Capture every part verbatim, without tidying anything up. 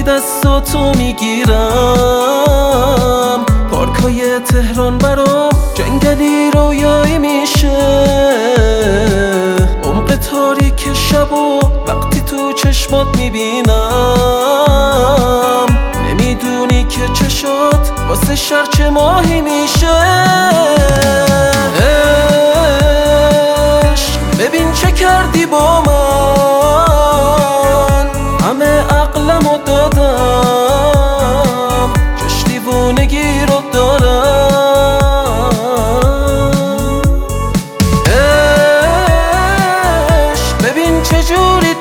دستاتو میگیرم. پارکای تهران برام جنگلی رویایی میشه. عمق تاریک شب و وقتی تو چشمات میبینم، نمیدونی که چشات واسه شهر چه ماهی میشه. عشق ببین چه کردی با من، همه عقلمو دادم، جش دیوونگی رو دارم. عشق ببین چه جوری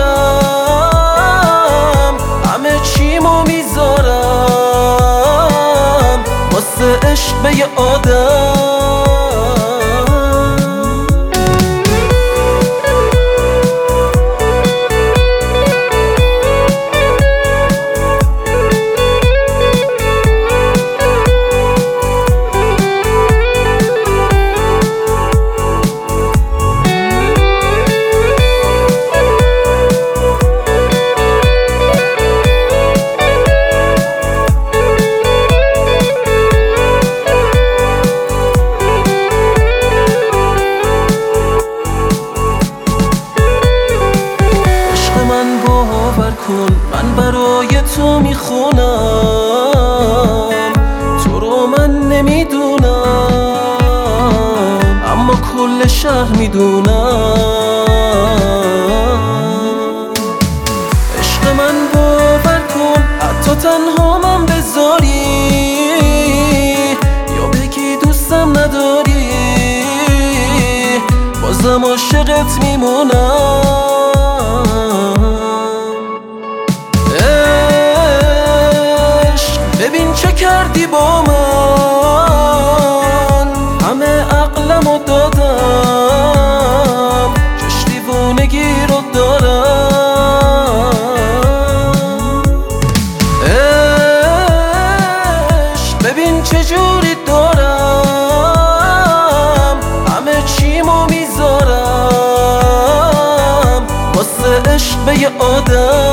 دارم، همه چیمو میذارم واسه عشق به یه آدم. من برای تو میخونم، تو رو من نمیدونم، اما کل شهر میدونم. عشق من باور کن حتی تنها من بذاری، یا بگی دوستم نداری، بازم عاشقت میمونم. ببین چه کردی با من، همه عقلمو دادم، جش دیوونگی رو دارم. عشق ببین چه جوری دارم، همه چیمو میذارم واسه عشق به یه آدم.